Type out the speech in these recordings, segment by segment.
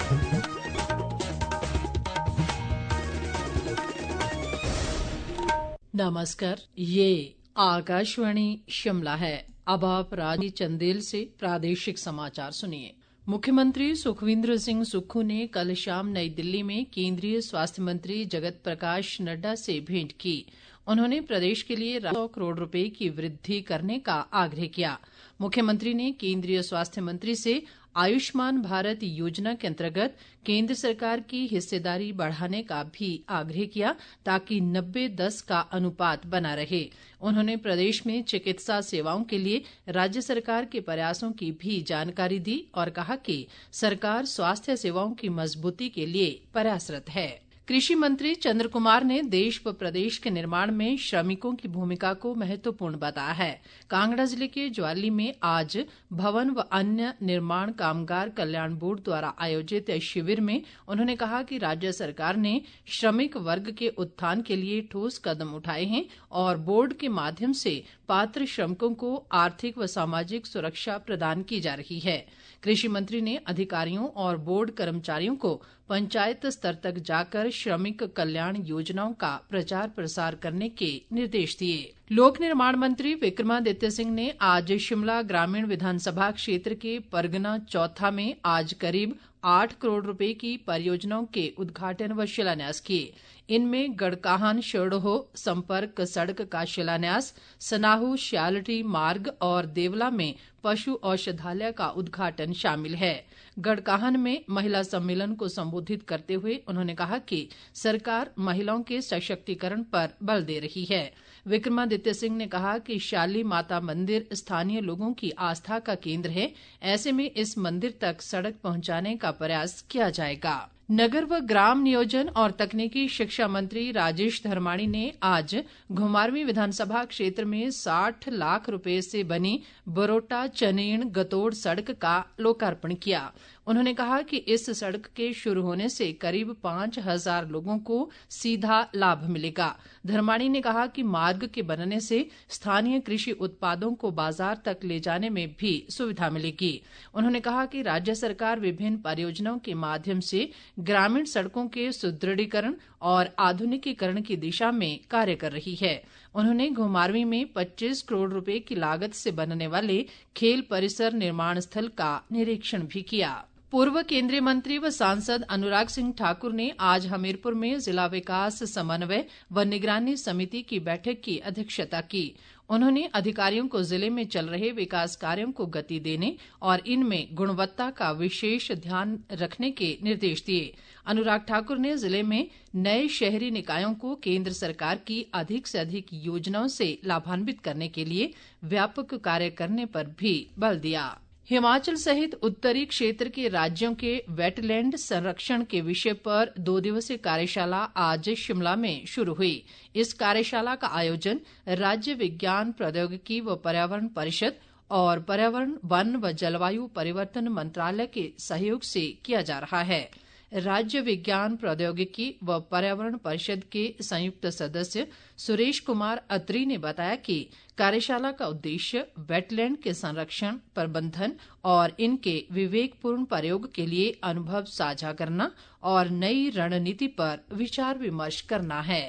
नमस्कार, ये आकाशवाणी शिमला है। अब आप रानी चंदेल से प्रादेशिक समाचार सुनिए। मुख्यमंत्री सुखविंदर सिंह सुक्खू ने कल शाम नई दिल्ली में केंद्रीय स्वास्थ्य मंत्री जगत प्रकाश नड्डा से भेंट की। उन्होंने प्रदेश के लिए 100 करोड़ रुपए की वृद्धि करने का आग्रह किया। मुख्यमंत्री ने केंद्रीय स्वास्थ्य मंत्री से आयुष्मान भारत योजना के अंतर्गत केंद्र सरकार की हिस्सेदारी बढ़ाने का भी आग्रह किया ताकि 90-10 का अनुपात बना रहे। उन्होंने प्रदेश में चिकित्सा सेवाओं के लिए राज्य सरकार के प्रयासों की भी जानकारी दी और कहा कि सरकार स्वास्थ्य सेवाओं की मजबूती के लिए प्रयासरत है। कृषि मंत्री चंद्र कुमार ने देश व प्रदेश के निर्माण में श्रमिकों की भूमिका को महत्वपूर्ण बताया है। कांगड़ा जिले के ज्वाली में आज भवन व अन्य निर्माण कामगार कल्याण बोर्ड द्वारा आयोजित शिविर में उन्होंने कहा कि राज्य सरकार ने श्रमिक वर्ग के उत्थान के लिए ठोस कदम उठाए हैं और बोर्ड के माध्यम से पात्र श्रमिकों को आर्थिक व सामाजिक सुरक्षा प्रदान की जा रही है। कृषि मंत्री ने अधिकारियों और बोर्ड कर्मचारियों को पंचायत स्तर तक जाकर श्रमिक कल्याण योजनाओं का प्रचार प्रसार करने के निर्देश दिए। लोक निर्माण मंत्री विक्रमादित्य सिंह ने आज शिमला ग्रामीण विधानसभा क्षेत्र के परगना चौथा में आज करीब 8 करोड़ रुपए की परियोजनाओं के उद्घाटन व शिलान्यास किए। इनमें गड़काहन शोड़ोह संपर्क सड़क का शिलान्यास, सनाहू श्यालटी मार्ग और देवला में पशु औषधालय का उद्घाटन शामिल है। गड़काहन में महिला सम्मेलन को संबोधित करते हुए उन्होंने कहा कि सरकार महिलाओं के सशक्तिकरण पर बल दे रही है। विक्रमादित्य सिंह ने कहा कि शाली माता मंदिर स्थानीय लोगों की आस्था का केंद्र है। ऐसे में इस मंदिर तक सड़क पहुंचाने का प्रयास किया जाएगा। नगर व ग्राम नियोजन और तकनीकी शिक्षा मंत्री राजेश धर्माणी ने आज घुमारवीं विधानसभा क्षेत्र में 60 लाख रुपए से बनी बरोटा चनेण गतोड़ सड़क का लोकार्पण किया। उन्होंने कहा कि इस सड़क के शुरू होने से करीब 5,000 लोगों को सीधा लाभ मिलेगा। धर्माणी ने कहा कि मार्ग के बनने से स्थानीय कृषि उत्पादों को बाजार तक ले जाने में भी सुविधा मिलेगी। उन्होंने कहा कि राज्य सरकार विभिन्न परियोजनाओं के माध्यम से ग्रामीण सड़कों के सुदृढ़ीकरण और आधुनिकीकरण की दिशा में कार्य कर रही है। उन्होंने घुमारवीं में 25 करोड़ रुपए की लागत से बनने वाले खेल परिसर निर्माण स्थल का निरीक्षण भी किया। पूर्व केंद्रीय मंत्री व सांसद अनुराग सिंह ठाकुर ने आज हमीरपुर में जिला विकास समन्वय व निगरानी समिति की बैठक की अध्यक्षता की। उन्होंने अधिकारियों को जिले में चल रहे विकास कार्यों को गति देने और इनमें गुणवत्ता का विशेष ध्यान रखने के निर्देश दिए। अनुराग ठाकुर ने जिले में नए शहरी निकायों को केंद्र सरकार की अधिक से अधिक योजनाओं से लाभान्वित करने के लिए व्यापक कार्य करने पर भी बल दिया। हिमाचल सहित उत्तरी क्षेत्र के राज्यों के वेटलैंड संरक्षण के विषय पर 2 दिवसीय कार्यशाला आज शिमला में शुरू हुई। इस कार्यशाला का आयोजन राज्य विज्ञान प्रौद्योगिकी व पर्यावरण परिषद और पर्यावरण वन व जलवायु परिवर्तन मंत्रालय के सहयोग से किया जा रहा है। राज्य विज्ञान प्रौद्योगिकी व पर्यावरण परिषद के संयुक्त सदस्य सुरेश कुमार अत्री ने बताया कि कार्यशाला का उद्देश्य वेटलैंड के संरक्षण, प्रबंधन और इनके विवेकपूर्ण प्रयोग के लिए अनुभव साझा करना और नई रणनीति पर विचार विमर्श करना है।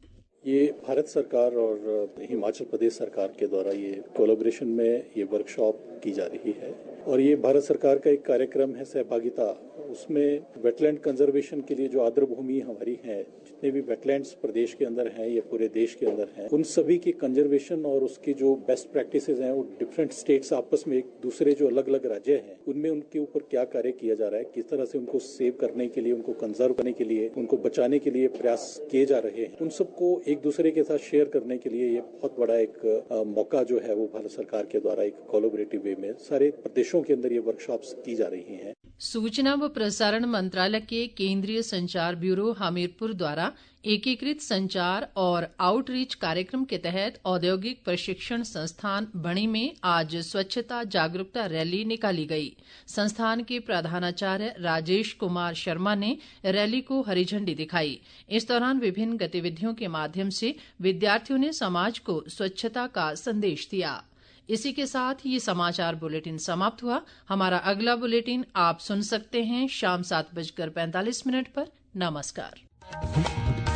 ये भारत सरकार और हिमाचल प्रदेश सरकार के द्वारा ये कोलैबोरेशन में ये वर्कशॉप की जा रही है और ये भारत सरकार का एक कार्यक्रम है सहभागिता। उसमें वेटलैंड कंजर्वेशन के लिए जो आर्द्र भूमि हमारी है, जितने भी वेटलैंड्स प्रदेश के अंदर हैं या पूरे देश के अंदर हैं, उन सभी की कंजर्वेशन और उसकी जो बेस्ट प्रैक्टिसेस हैं वो डिफरेंट स्टेट्स आपस में एक दूसरे जो अलग अलग राज्य हैं उनमें उनके ऊपर क्या कार्य किया जा रहा है, किस तरह से उनको सेव करने के लिए, उनको कंजर्व करने के लिए, उनको बचाने के लिए प्रयास किए जा रहे हैं, उन सबको एक दूसरे के साथ शेयर करने के लिए ये बहुत बड़ा एक मौका जो है वो भारत सरकार के द्वारा एक कोलैबोरेटिव वे में सारे प्रदेशों के अंदर ये वर्कशॉप्स की जा रही हैं। सूचना व प्रसारण मंत्रालय के केंद्रीय संचार ब्यूरो हमीरपुर द्वारा एकीकृत संचार और आउटरीच कार्यक्रम के तहत औद्योगिक प्रशिक्षण संस्थान बणी में आज स्वच्छता जागरूकता रैली निकाली गई। संस्थान के प्रधानाचार्य राजेश कुमार शर्मा ने रैली को हरी झंडी दिखाई। इस दौरान विभिन्न गतिविधियों के माध्यम से विद्यार्थियों ने समाज को स्वच्छता का संदेश दिया। इसी के साथ ये समाचार बुलेटिन समाप्त हुआ। हमारा अगला बुलेटिन आप सुन सकते हैं शाम 7:45 पर। नमस्कार।